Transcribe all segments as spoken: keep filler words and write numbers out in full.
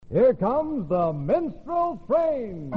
Here comes the Minstrel Train.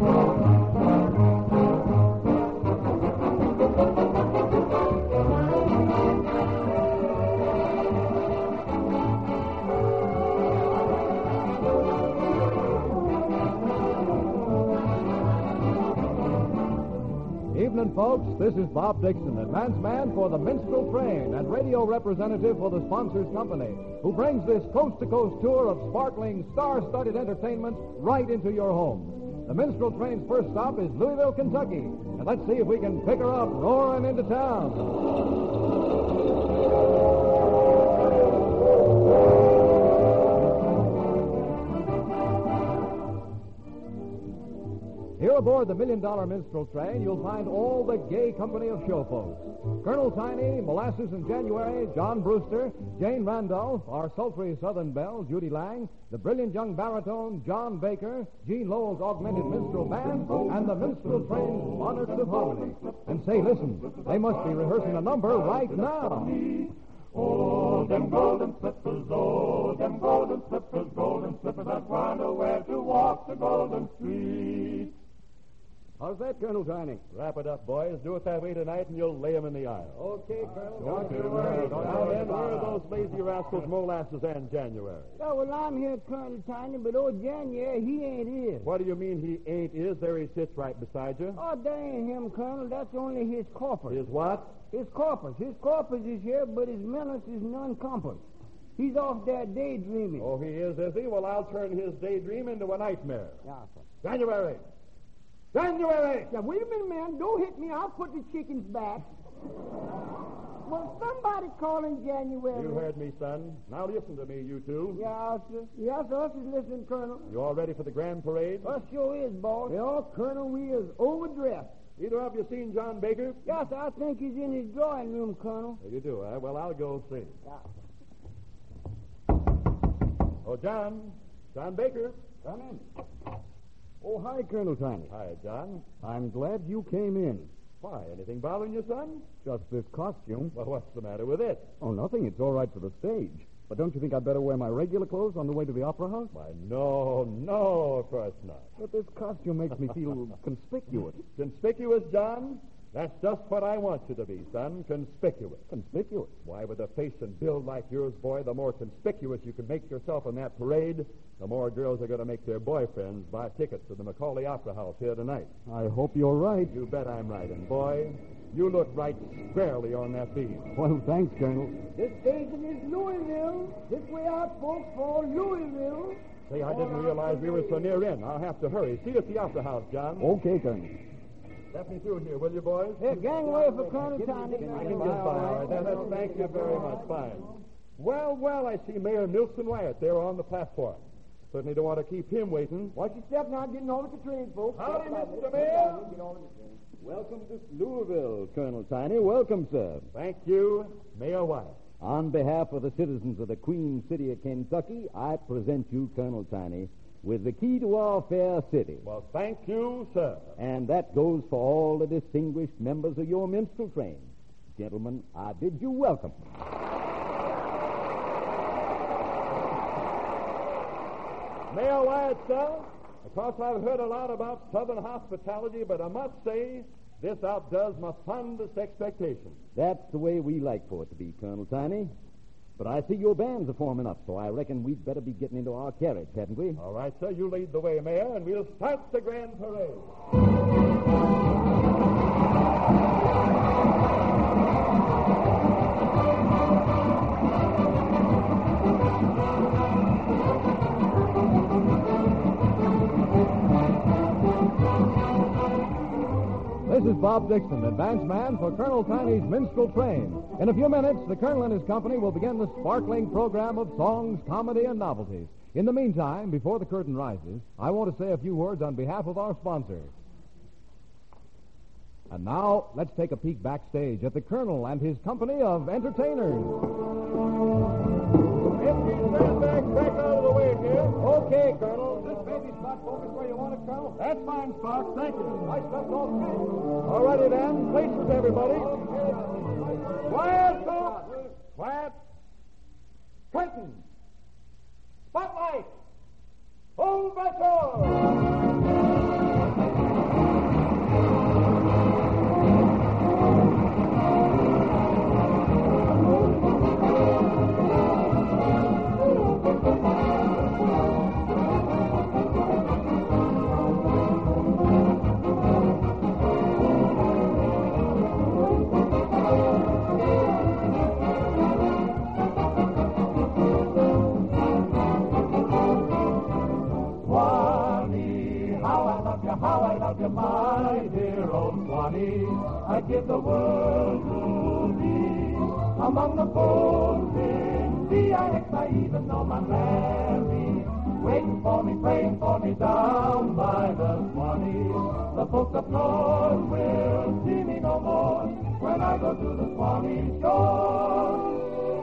Evening, folks. This is Bob Dixon, advance man for the Minstrel Train and radio representative for the sponsors company, who brings this coast-to-coast tour of sparkling, star-studded entertainment right into your home. The Minstrel Train's first stop is Louisville, Kentucky, and let's see if we can pick her up roaring into town. Here aboard the Million Dollar Minstrel Train, you'll find all the gay company of show folks. Colonel Tiny, Molasses in January, John Brewster, Jane Randolph, our sultry Southern belle, Judy Lang, the brilliant young baritone, John Baker, Gene Lowell's augmented minstrel band, and the Minstrel Train's Monarchs of Harmony. And say, listen, they must be rehearsing a number right now. Oh, them golden slippers, oh, them golden slippers, golden slippers, I'd wonder where to walk the golden street. How's that, Colonel Tiny? Wrap it up, boys. Do it that way tonight, and you'll lay 'em in the aisle. Okay, Colonel. Don't you worry. Now then, where are those lazy rascals, Molasses and January? Oh, well, I'm here, Colonel Tiny, but old January, he ain't here. What do you mean he ain't is? There he sits right beside you. Oh, that ain't him, Colonel. That's only his corpus. His what? His corpus. His corpus is here, but his menace is non-compass. He's off there daydreaming. Oh, he is, is he? Well, I'll turn his daydream into a nightmare. Yeah, sir. January! January! Now, wait a minute, man. Don't hit me. I'll put the chickens back. Well, somebody calling January. You heard me, son. Now listen to me, you two. Yeah, sir. Yes, sir. Us is listening, Colonel. You all ready for the grand parade? Us sure is, boss. Well, Colonel, we is overdressed. Either of you seen John Baker? Yes, sir. I think he's in his drawing room, Colonel. Oh, you do, eh? Well, I'll go see. Yeah. Oh, John. John Baker. Come in. Oh, hi, Colonel Tiny. Hi, John. I'm glad you came in. Why, anything bothering you, son? Just this costume. Well, what's the matter with it? Oh, nothing. It's all right for the stage. But don't you think I'd better wear my regular clothes on the way to the opera house? Why, no, no, of course not. But this costume makes me feel conspicuous. Conspicuous, John? That's just what I want you to be, son. Conspicuous. Conspicuous? Why, with a face and build like yours, boy, the more conspicuous you can make yourself in that parade, the more girls are going to make their boyfriends buy tickets to the Macaulay Opera House here tonight. I hope you're right. You bet I'm right. And, boy, you look right squarely on that beam. Well, thanks, Colonel. This station is Louisville. This way out, folks, for Louisville. Say, I didn't realize we were so near in. I'll have to hurry. See you at the Opera House, John. Okay, Colonel. Step me through here, will you, boys? Here, gang away for Colonel Tiny. I can get by. All right. Now, that's- thank you very much. Fine. Well, well, I see Mayor Milson Wyatt there on the platform. Certainly don't want to keep him waiting. Watch your step now, getting over the train, folks. Howdy, Mister Mayor. Welcome to Louisville, Colonel Tiny. Welcome, sir. Thank you, Mayor Wyatt. On behalf of the citizens of the Queen City of Kentucky, I present you, Colonel Tiny, with the key to our fair city. Well, thank you, sir. And that goes for all the distinguished members of your minstrel train. Gentlemen, I bid you welcome. Mayor Wyatt, sir, of course I've heard a lot about Southern hospitality, but I must say this outdoes my fondest expectations. That's the way we like for it to be, Colonel Tiny. But I see your bands are forming up, so I reckon we'd better be getting into our carriage, hadn't we? All right, sir, you lead the way, Mayor, and we'll start the grand parade. This is Bob Dixon, advance man for Colonel Tiny's Minstrel Train. In a few minutes, the Colonel and his company will begin the sparkling program of songs, comedy, and novelties. In the meantime, before the curtain rises, I want to say a few words on behalf of our sponsors. And now, let's take a peek backstage at the Colonel and his company of entertainers. If you stand back, back out of the way here. Okay, Colonel. This baby spot focus where you want it, Colonel? That's fine, Sparks. Thank you. Nice stuff, okay. All righty, then. Places, everybody. Quiet, folks. Quiet. Curtain. Spotlight. how I love you, my dear old Swanee. I'd give the world to be among the folks in D I X. I even know my Mary, waiting for me, praying for me down by the Swanee. The folks up north will see me no more when I go to the Swanee shore.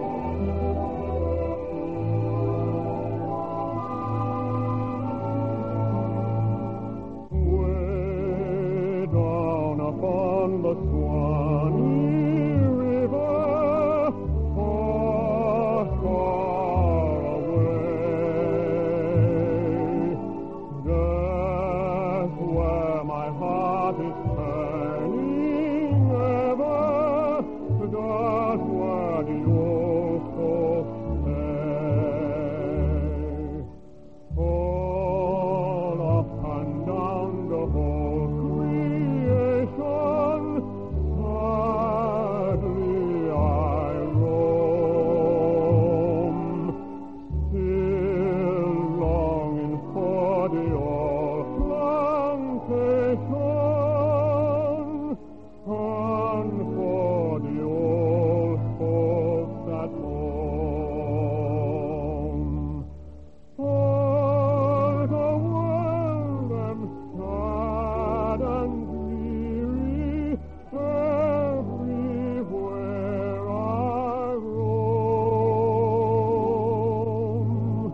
Way down upon the Swanee River, far, far away, that's where my heart is turning ever, that's where the old folks stay. All up and down the whole creation, sadly I roam, still longing for the old plantation and for the old folks at home. All the world am sad and dreary, everywhere I roam.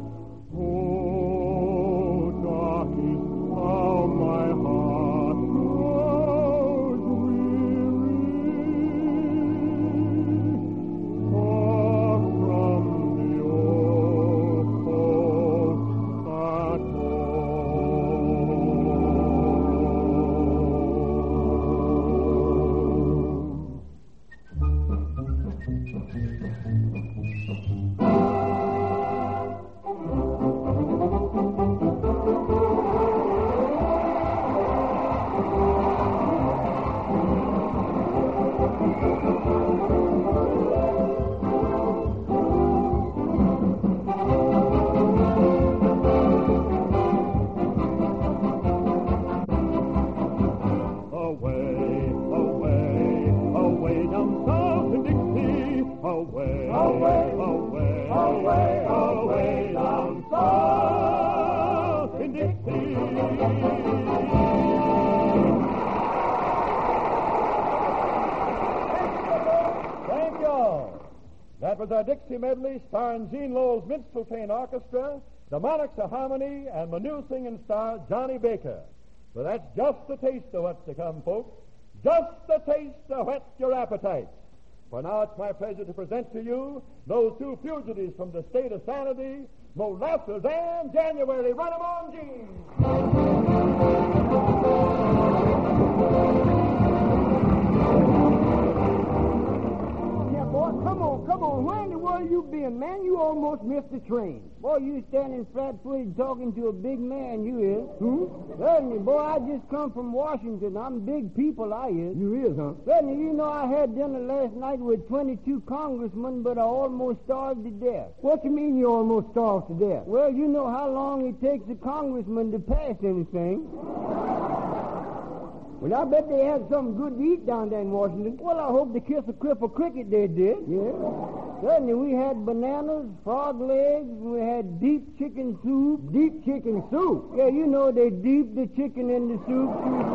Oh, darkness, how my heart grows weary, far from the old folks at home. Away, away, away down south in Dixie. Away, Away, away, away, away down south in Dixie. Thank you all. That was our Dixie medley starring Gene Lowell's Minstrel Train Orchestra, the Monarchs of Harmony, and the new singing star, Johnny Baker. So that's just a taste of what's to come, folks. Just a taste to whet your appetite. For now it's my pleasure to present to you those two fugitives from the state of sanity, Molasses and January. Run 'em on, Gene! Yeah, boy, come on, come on. Where in the world you been, man? You almost missed the train. Boy, you standing flat-footed talking to a big man, you is. Who? Certainly, boy, I just come from Washington. I'm big people, I is. You is, huh? Certainly, you know I had dinner last night with twenty-two congressmen, but I almost starved to death. What you mean you almost starved to death? Well, you know how long it takes a congressman to pass anything. Well, I bet they had something good to eat down there in Washington. Well, I hope to kiss a cripple cricket they did. Yeah. Certainly, we had bananas, frog legs, and we had deep chicken soup. Deep chicken soup. Yeah, you know they deep the chicken in the soup.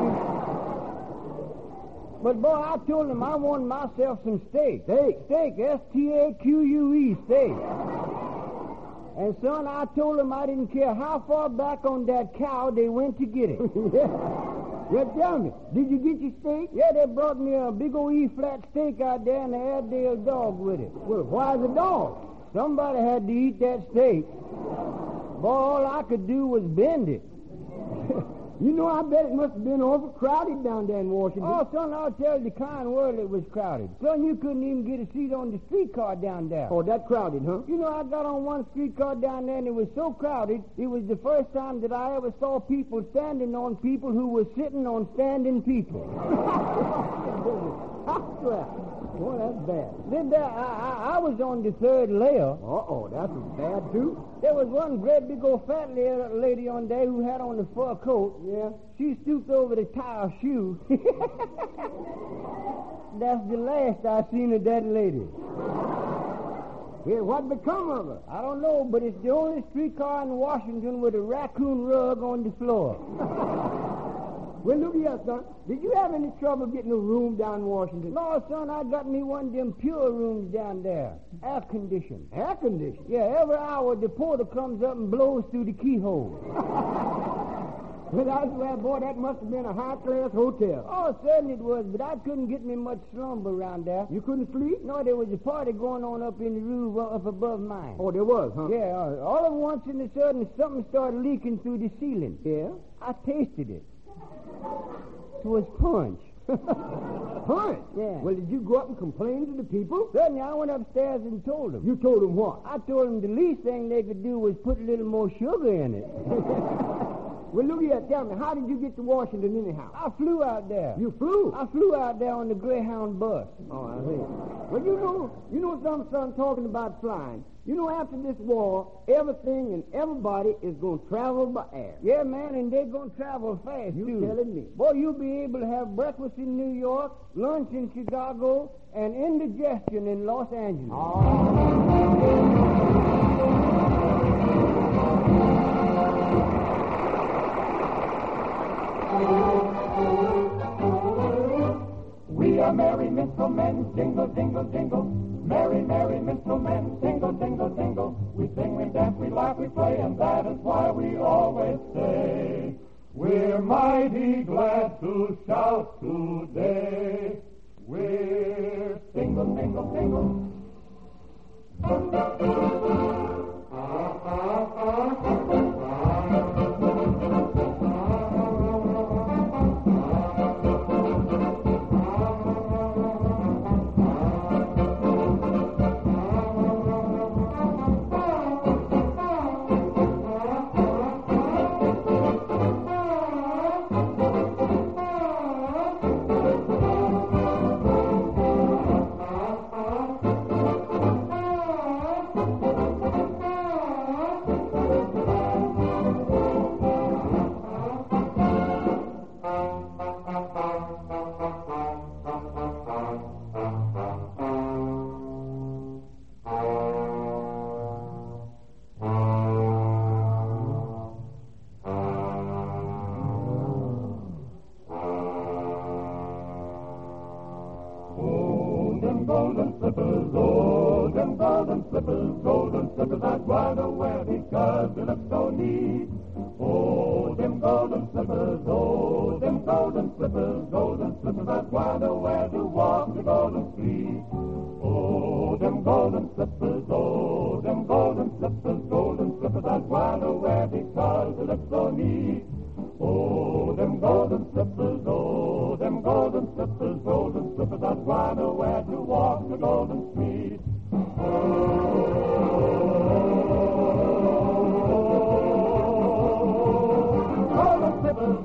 But, boy, I told them I wanted myself some steak. Steak. Steak, S T A Q U E, steak. And, son, I told them I didn't care how far back on that cow they went to get it. Yeah. Yeah, tell me, did you get your steak? Yeah, they brought me a big old E-flat steak out there and an Airedale dog with it. Well, why the dog? Somebody had to eat that steak. Boy, all I could do was bend it. You know, I bet it must have been overcrowded down there in Washington. Oh, son, I'll tell you the kind world it was crowded. Son, you couldn't even get a seat on the streetcar down there. Oh, that crowded, huh? You know, I got on one streetcar down there, and it was so crowded, it was the first time that I ever saw people standing on people who were sitting on standing people. I swear. Boy, that's bad. Then there, I, I, I was on the third layer. Uh-oh, that's bad, too. There was one great big old fat la- lady on there who had on the fur coat. Yeah. She stooped over to tie her shoe. That's the last I seen of that lady. Yeah, what become of her? I don't know, but it's the only streetcar in Washington with a raccoon rug on the floor. Well, look here, son. Did you have any trouble getting a room down in Washington? No, son, I got me one of them pure rooms down there. Air conditioned. Air conditioning? Yeah, every hour the porter comes up and blows through the keyhole. Well, I swear, boy, that must have been a high-class hotel. Oh, certainly it was, but I couldn't get me much slumber around there. You couldn't sleep? No, there was a party going on up in the roof uh, up above mine. Oh, there was, huh? Yeah, uh, all of once in a sudden something started leaking through the ceiling. Yeah? I tasted it. It was punch. Punch? Yeah. Well, did you go up and complain to the people? Certainly, I went upstairs and told them. You told them what? I told them the least thing they could do was put a little more sugar in it. Well, look here, tell me, how did you get to Washington anyhow? I flew out there. You flew? I flew out there on the Greyhound bus. Oh, I see. Well, you know, you know something, son, talking about flying. You know, after this war, everything and everybody is going to travel by air. Yeah, man, and they're going to travel fast, You too. telling me? Boy, you'll be able to have breakfast in New York, lunch in Chicago, and indigestion in Los Angeles. We are merry minstrel men, jingle, jingle, jingle. Merry, merry minstrel men, jingle, jingle, jingle. We sing, we dance, we laugh, we play, and that is why we always say, we're mighty glad to shout today. We're single, single, single. Golden slippers, oh, them golden slippers, golden slippers I'd rather wear because they look so neat. Oh, them golden slippers, oh, them golden slippers, golden slippers I'd rather wear to walk the golden street. Oh, them golden slippers, oh, them golden slippers, golden slippers I'd rather wear because they look so neat. Oh, them golden slippers, oh, them golden slippers, golden slippers I'd rather wear to walk the golden street. Oh, golden slippers,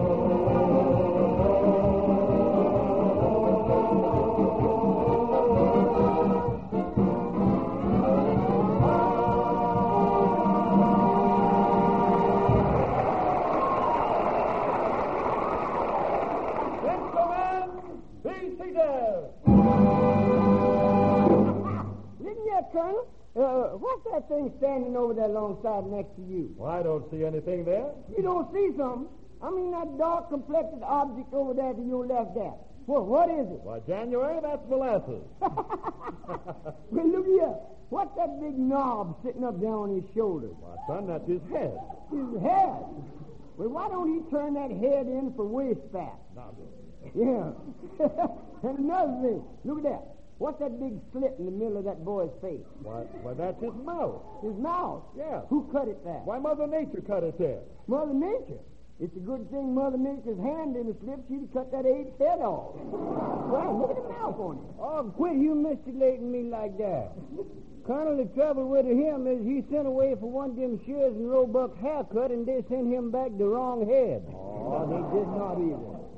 Colonel, uh, what's that thing standing over there alongside next to you? Well, I don't see anything there. You don't see something? I mean that dark-complected object over there to your left there. Well, what is it? Why, January, that's molasses. Well, look here. What's that big knob sitting up there on his shoulder? Why, son, that's his head. His head? Well, why don't he turn that head in for waist fat? Now, Yeah. And another thing, look at that. What's that big slit in the middle of that boy's face? why, why, that's his mouth. His mouth. Yeah. Who cut it there? Why, Mother Nature cut it there. Mother Nature. It's a good thing Mother Nature's hand didn't slip. She'd have cut that apes head off. Well, look at the mouth on it. Oh, quit humiliating me like that. Colonel, the trouble with him is he sent away for one of them Shears and Roebuck haircut, and they sent him back the wrong head. Oh, they did not either.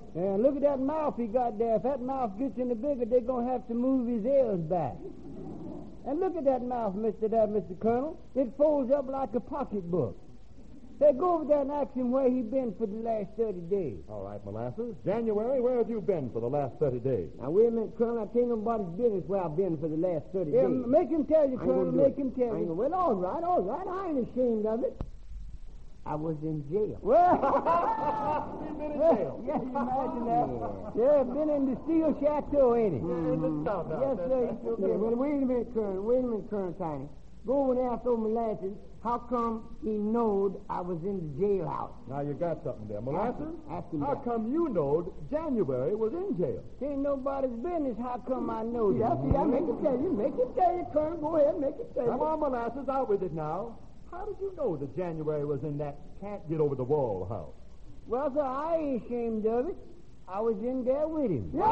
And look at that mouth he got there. If that mouth gets any bigger, they're going to have to move his ears back. And look at that mouth, Mister That, Mister Colonel. It folds up like a pocketbook. Say, go over there and ask him where he been for the last thirty days. All right, Molasses. January, where have you been for the last thirty days? Now, wait a minute, Colonel. I tell you nobody's business where I've been for the last thirty Yeah, days. make him tell you, I ain't Colonel. gonna do Make it. him tell I ain't you. gonna- Well, all right, all right. I ain't ashamed of it. I was in jail. Well, You've been in jail. yeah, you imagine that. Yeah, been in the Steel Chateau, ain't he? In the South House. Yes, sir. He sure Yeah, been. well, wait a minute, Colonel. Wait a minute, Colonel Tiny. Go over and ask old Molasses how come he knowed I was in the jailhouse. Now, you got something there. Molasses, Ask him how that. come you knowed January was in jail? It ain't nobody's business. How come I know Yeah, that? see, I make him tell you. Make him tell you, Colonel. Go ahead, make him tell you. Come on, Molasses, out with it now. How did you know that January was in that can't-get-over-the-wall house? Well, sir, I ain't ashamed of it. I was in there with him. You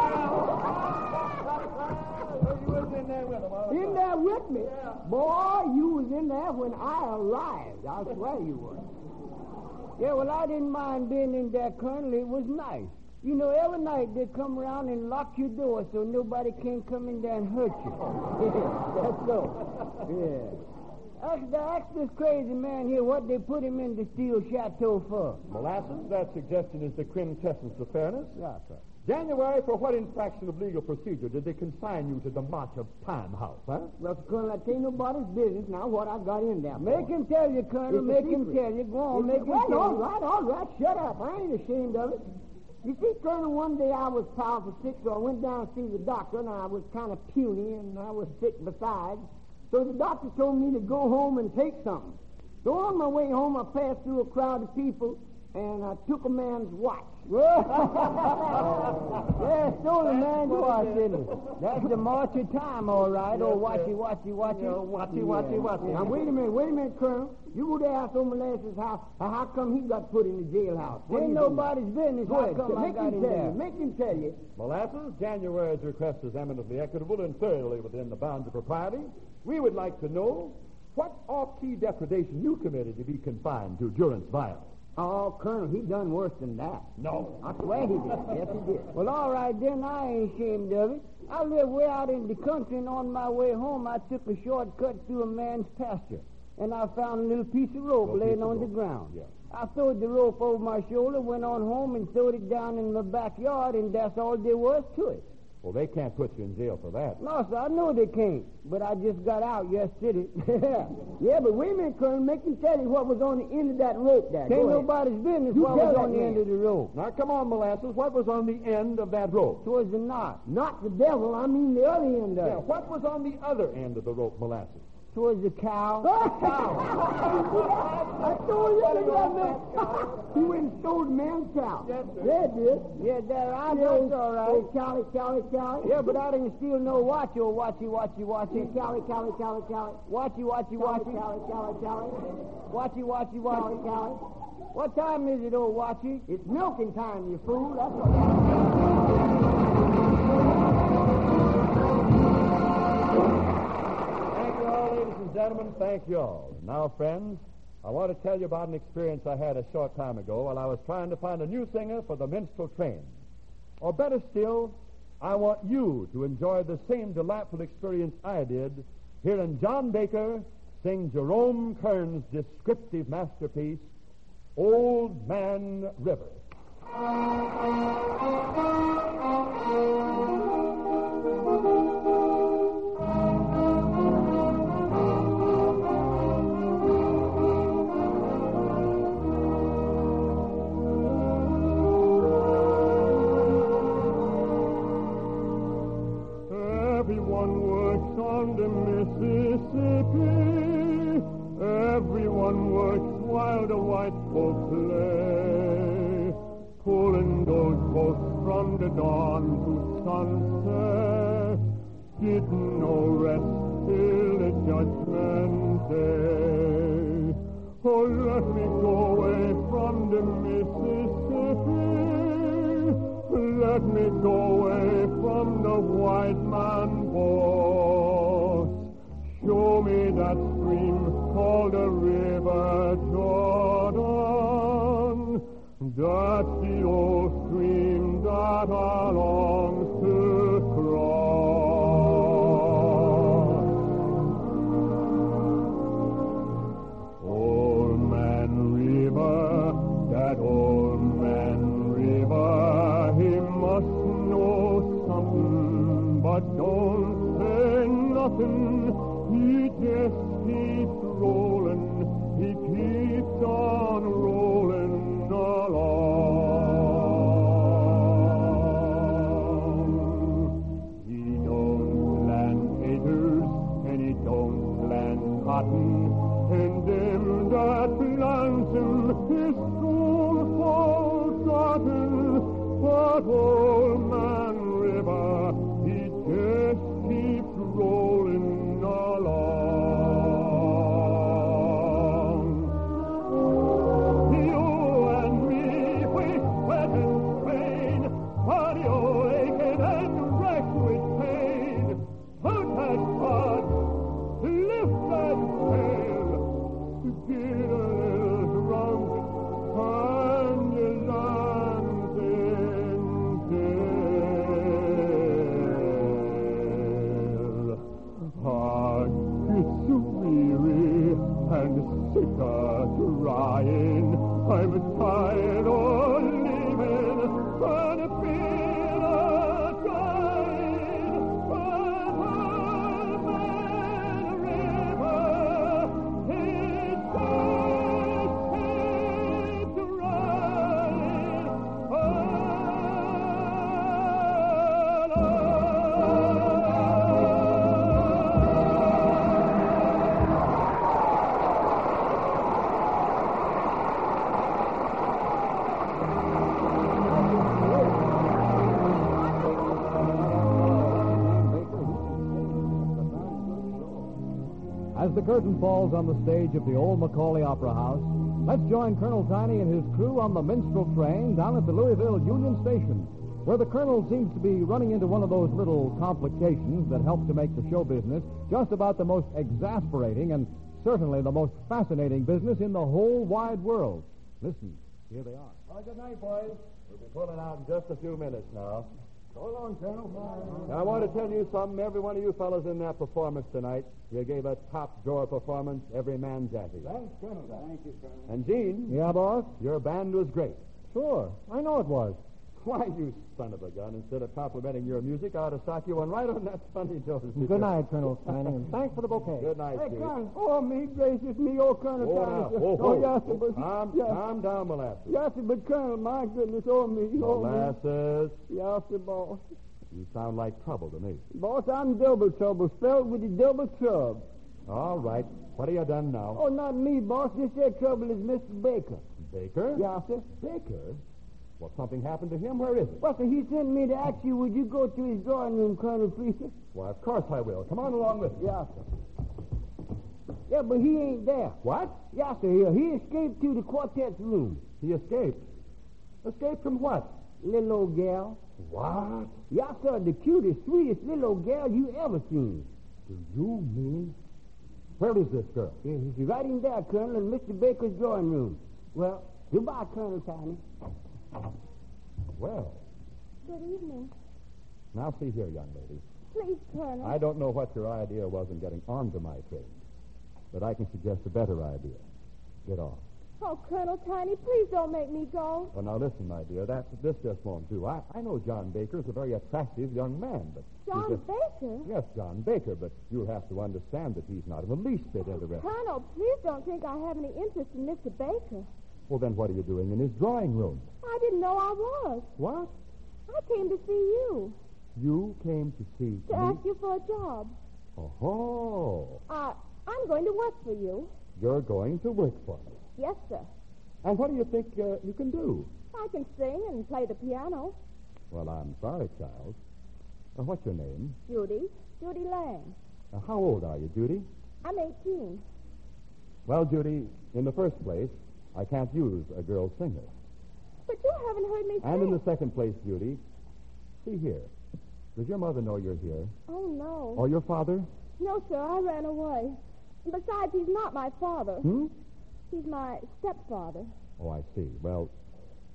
was in there with him all the In time. there with me. Boy, you was in there when I arrived. I swear you was. Yeah, well, I didn't mind being in there, Colonel. It was nice. You know, every night they come around and lock your door so nobody can come in there and hurt you. That's so. Yeah. Ask, ask this crazy man here what they put him in the Steel Chateau for. Molasses, that suggestion is the quintessence of fairness. Yeah, sir. January, for what infraction of legal procedure did they consign you to the March of Time house, huh? Well, Colonel, I tell you nobody's business now what I got in there. Make him tell you, Colonel. It's a Make him secret. tell you. Go on, It's- make him well, tell all you. right, all right. Shut up. I ain't ashamed of it. You see, Colonel, one day I was powerful sick, so I went down to see the doctor, and I was kind of puny, and I was sick besides. So the doctor told me to go home and take something. So on my way home, I passed through a crowd of people, and I took a man's watch. Yeah, stole a man's watch, didn't he? That's the March of Time, all right. Oh, watchy, watchy, watchy. watchy, watchy, watchy. Now, wait a minute, wait a minute, Colonel. You go to ask old Molasses how, how come he got put in the jailhouse. What Ain't do you do? nobody's business. Go How ahead, come I make got him in tell there? you. Make him tell you. Molasses, January's request is eminently equitable and thoroughly within the bounds of propriety. We would like to know what off-key depredation you committed to be confined to durance vile. Oh, Colonel, he done worse than that. No. I swear he did. Yes, he did. Well, all right, then I ain't ashamed of it. I live way out in the country, and on my way home, I took a shortcut through a man's pasture, and I found a little piece of rope Little laying piece of on the rope. ground. Yeah. I throwed the rope over my shoulder, went on home, and throwed it down in my backyard, and that's all there was to it. Well, they can't put you in jail for that. No, sir, I know they can't, but I just got out yesterday. Yeah, but wait a minute, Colonel. Make him tell you what was on the end of that rope there. Ain't Go ahead. nobody's business You what tell was that on the man. end of the rope. Now, come on, Molasses. What was on the end of that rope? Twas the knot. Not the devil. I mean the other end of Yeah, it. what was on the other end of the rope, Molasses? Twas the cow. I told you, look at that man. He went and stole the man's cow. Yes, sir. Yeah, it did. Yeah, there I Yeah, know, all right. Hey, Callie, Callie, Callie. Yeah, but I didn't steal no watch or watchy, watchy, watchy. Hey, Callie, Callie, Callie, Callie. Watchy, watchy, Callie, watchy. Callie, Callie, Callie. Watchy, watchy, Callie, watchy. Callie. What time is it, old watchy? It's milking time, you fool. That's what. Thank you all, ladies and gentlemen. Thank you all. Now, friends, I want to tell you about an experience I had a short time ago while I was trying to find a new singer for the minstrel train. Or better still, I want you to enjoy the same delightful experience I did hearing John Baker sing Jerome Kern's descriptive masterpiece, Old Man River. Everyone works on the Mississippi. Everyone works while the white folks play, pulling those boats from the dawn to sunset. Didn't no rest till the judgment day. Oh, let me go away from the Mississippi. Let me go away from the white man boss. Show me that stream called the River Jordan. That's the old stream that water longs to cross. Old Man River, that old Man River, he must know something, but don't say nothing. He just keeps rolling, he keeps on rolling along. He don't plant taters and he don't plant cotton, and them that plants him is soon forgotten. But old Man River, he just keeps rolling along. You and me, we sweat and strain, body all aching and racked with pain. Hurt that spot, lift that sail, get a little drunk, and you land in jail. I get so weary and sick of trying. I'm tired of living and feel a dying. But old Man River, he just keeps running As the curtain falls on the stage of the old Macaulay Opera House, let's join Colonel Tiny and his crew on the minstrel train down at the Louisville Union Station, where the colonel seems to be running into one of those little complications that help to make the show business just about the most exasperating and certainly the most fascinating business in the whole wide world. Listen, here they are. Well, good night, boys. We'll be pulling out in just a few minutes now. So long, Colonel. Now, I want to tell you something. Every one of you fellows in that performance tonight, you gave a top-drawer performance, every man jacket. Thanks, Colonel. Thank you, Colonel. And, Gene, Yeah, boss? your band was great. Sure. I know it was. Why, you son of a gun, instead of complimenting your music, I ought to sock you one right on that funny nose. Good night, Colonel Tiny, and thanks for the bouquet. Good night, Hey, Chief. Colonel. Oh, me gracious me. Oh, Colonel. Oh, Tiny, now, sir. whoa, Oh, whoa. yes, sir, but... Calm, yes. calm down, Molasses. Yes, sir, but Colonel, my goodness, oh, me. Oh, me. Molasses, Yes, sir, boss. you sound like trouble to me. Boss, I'm double trouble, spelled with the double trouble. All right. What have you done now? Oh, not me, boss. This here trouble is Mister Baker. Baker? Yes, sir. Baker? Well, something happened to him. Where is he? Well, sir, he sent me to ask you, would you go to his drawing room, Colonel Priester? Why, of course I will. Come on along with me. Yes, sir. Yeah, but he ain't there. What? Yes, sir, he, he escaped to the quartet's room. He escaped. Escaped from what? Little old gal. What? Yes, sir, the cutest, sweetest little old gal you ever seen. Do you mean? Where is this girl? Yeah, she's right in there, Colonel, in Mister Baker's drawing room. Well, goodbye, Colonel Tiny. Well, Good evening. now see here, young lady. Please, Colonel. I don't know what your idea was in getting onto my train, but I can suggest a better idea. Get off. Oh, Colonel Tiny, please don't make me go. Well, now listen, my dear. That this just won't do. I, I know John Baker is a very attractive young man, but he's John just- Baker? Yes, John Baker, but you'll have to understand that he's not in the least bit interested. Colonel, please don't think I have any interest in Mister Baker. Well, then what are you doing in his drawing room? I didn't know I was. What? I came to see you, You came to see to me? ask you for a job. Oh, Uh, I'm going to work for you. you're going to work for me. Yes, sir. And what do you think uh, you can do? I can sing and play the piano. Well, I'm sorry, child. Uh, what's your name? Judy. Judy Lang. Uh, how old are you, Judy? I'm eighteen. Well, Judy, in the first place, I can't use a girl singer. But you haven't heard me sing. And in the second place, Judy, see here. Does your mother know you're here? Oh, no. Or your father? No, sir, I ran away. Besides, he's not my father. Hmm? He's my stepfather. Oh, I see. Well,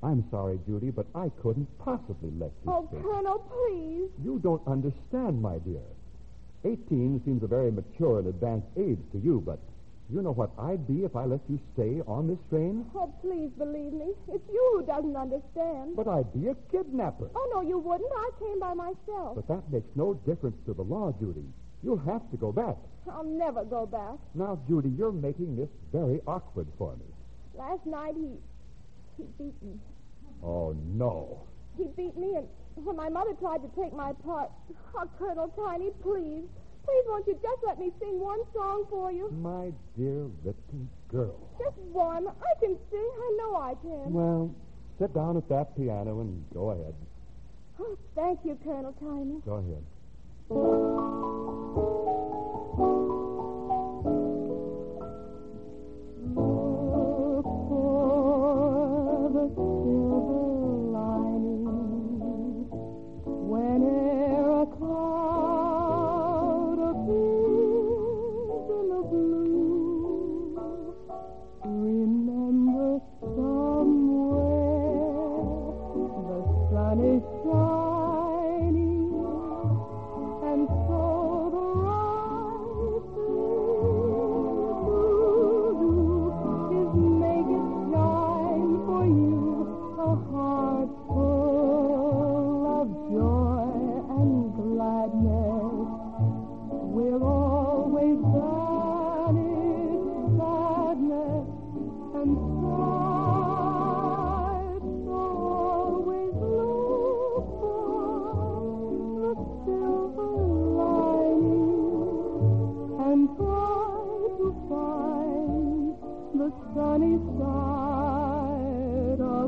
I'm sorry, Judy, but I couldn't possibly let you Oh, stay. Colonel, please. You don't understand, my dear. Eighteen seems a very mature and advanced age to you, but you know what I'd be if I let you stay on this train? Oh, please believe me. It's you who doesn't understand. But I'd be a kidnapper. Oh, no, you wouldn't. I came by myself. But that makes no difference to the law, Judy. You'll have to go back. I'll never go back. Now, Judy, you're making this very awkward for me. Last night he... he beat me. Oh, no. He beat me, and when my mother tried to take my part... Oh, Colonel Tiny, please. Please, won't you just let me sing one song for you? My dear little girl. Just one. I can sing. I know I can. Well, sit down at that piano and go ahead. Oh, thank you, Colonel Tiny. Go ahead. Look for the silver lining whene'er a cloud appears in the blue. Remember somewhere the sun is shining, and so the right thing to do is make it shine for you, a heart full of joy and gladness. We'll always banish sadness and strife, so always look for the silver lining and try to find the sunny side of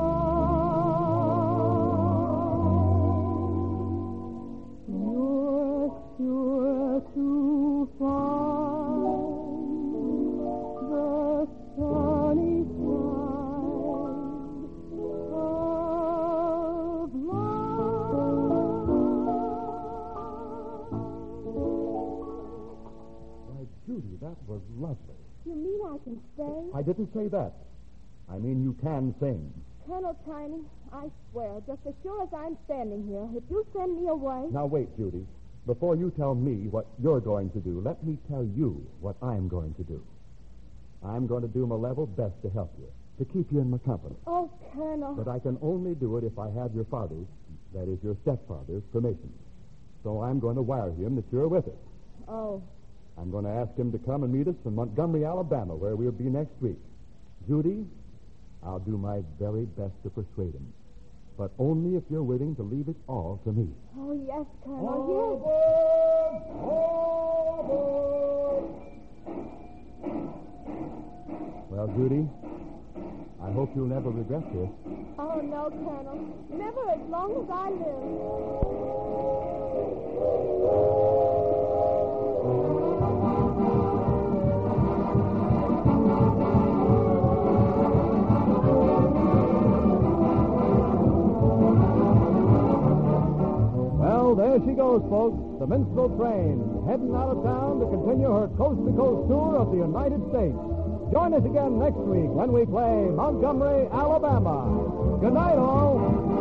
life. You're sure to find the sunny side of life. Why, Judy, that was lovely. You mean I can stay? I didn't say that. I mean you can sing. Colonel Tiny, I swear, just as sure as I'm standing here, if you send me away... Now, wait, Judy. Before you tell me what you're going to do, let me tell you what I'm going to do. I'm going to do my level best to help you, to keep you in my company. Oh, Colonel. But I can only do it if I have your father's, that is, your stepfather's, permission. So I'm going to wire him that you're with us. Oh, I'm going to ask him to come and meet us in Montgomery, Alabama, where we'll be next week. Judy, I'll do my very best to persuade him. But only if you're willing to leave it all to me. oh, yes, Colonel, Well, Judy, I hope you'll never regret this. yes. Oh, no, Colonel. Never as long as I Well, there she goes, folks, the minstrel train, heading out of town to continue her coast-to-coast tour of the United States. Join us again next week when we play Montgomery, Alabama. Good night, all.